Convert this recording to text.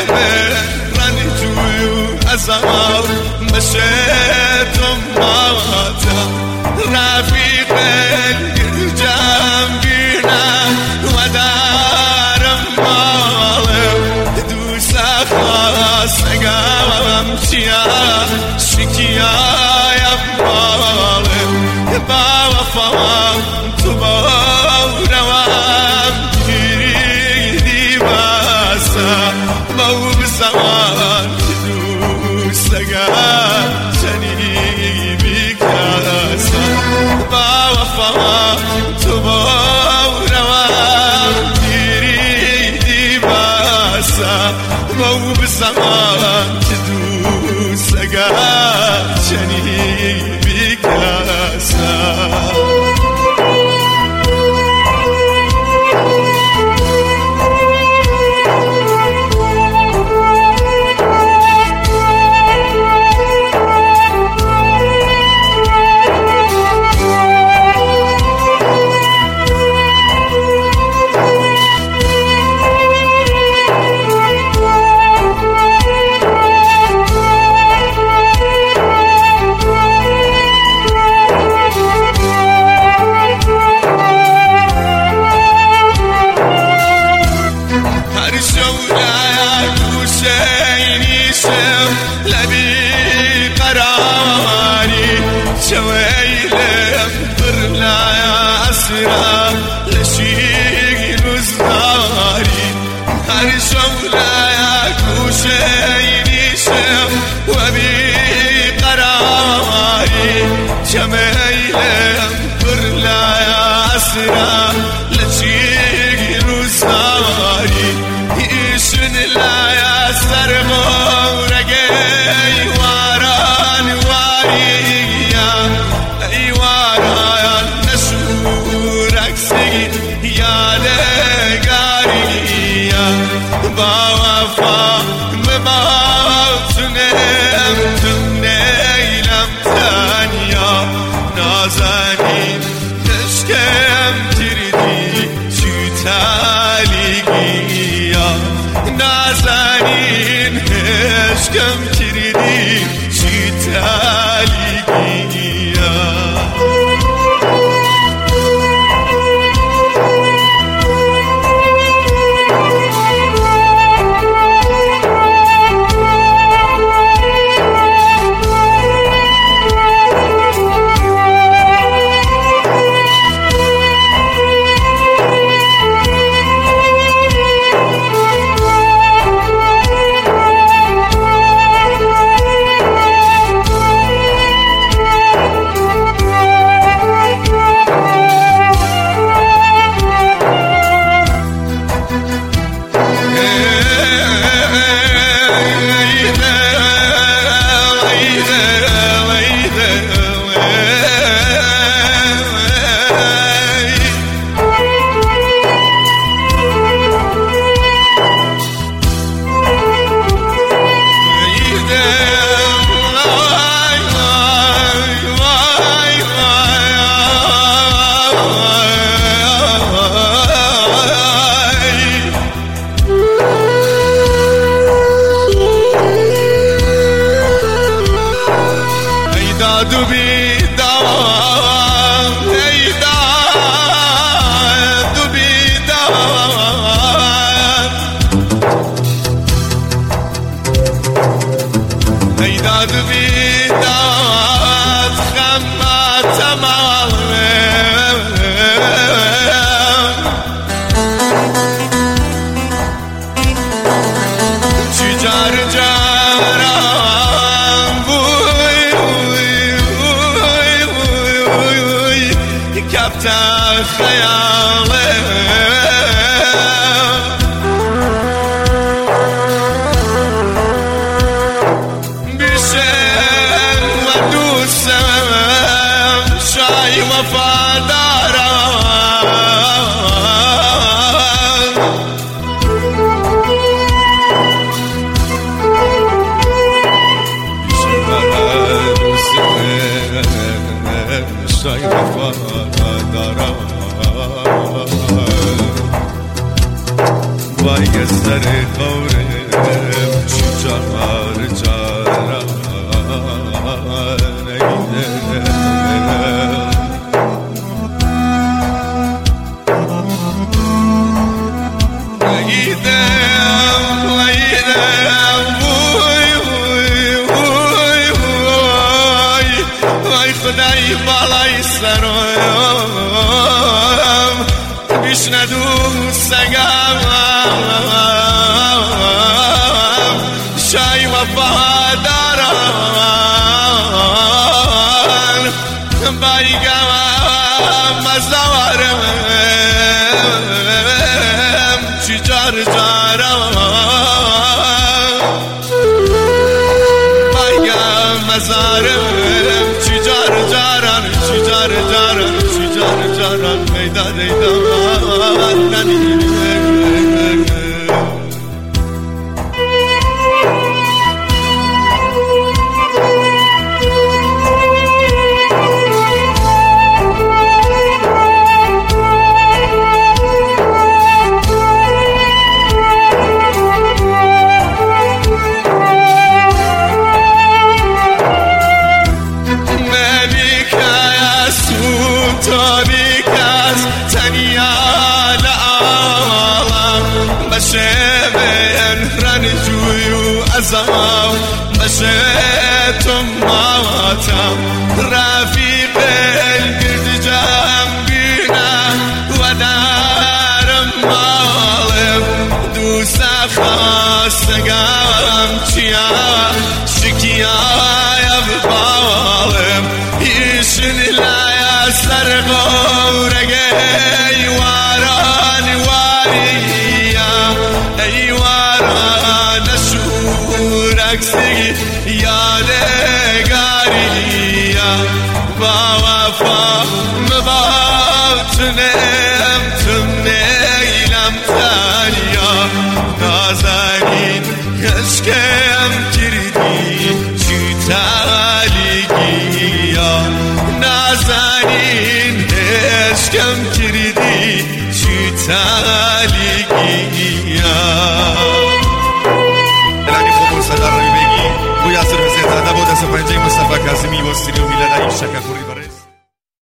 أزعر مشيت ماتا رفيق جنبينا ودار مالم دوس خاص قام شيا شكيا يا مالم باوفام تباوروام تريدي باسا مو بزمان سگا چنی بیکاسا با وفا تو باوروام دیری باسا با بزمان که دو سگا چنی بیکاسا لبي قراري شويلم برلا يا أسرى لشيق نزاري هر شولا يا كوشيني شم وبي قراري شويلم برلا يا أسرى لشيق نزاري يشن لا يا سرمو باوفا مباوتنم تنيلم تانيا نازنين تشكم تردي شو تاليقيا نازنين تشكم تردي شو تاليقيا داد بیداد خماتم چجار جارم بوی کبتر خیاله بالای سرم بیش ندوستگم شای وفاداران بایگم مزارم چی جار جارم بایگم مزارم چی جار جارم چی جار جارم چی جار جارم میدان أزام مشيتم ماتم رفيق القرد جنبينا ودار مالم دوسا خاصقام چيا شكيا يبالم يشن لا يسر غورقي واران واريا أي واران رقصی یادگاریا با وفا مباطنم تم نیلم تانیا نازنین عشقم کردی چی تالیگیا نازنین عشقم کردی چی تالیگیا Voy a hacer receta de bodas a Panjay Mustafa Kazimi was still Milana Shaka Kuri Bares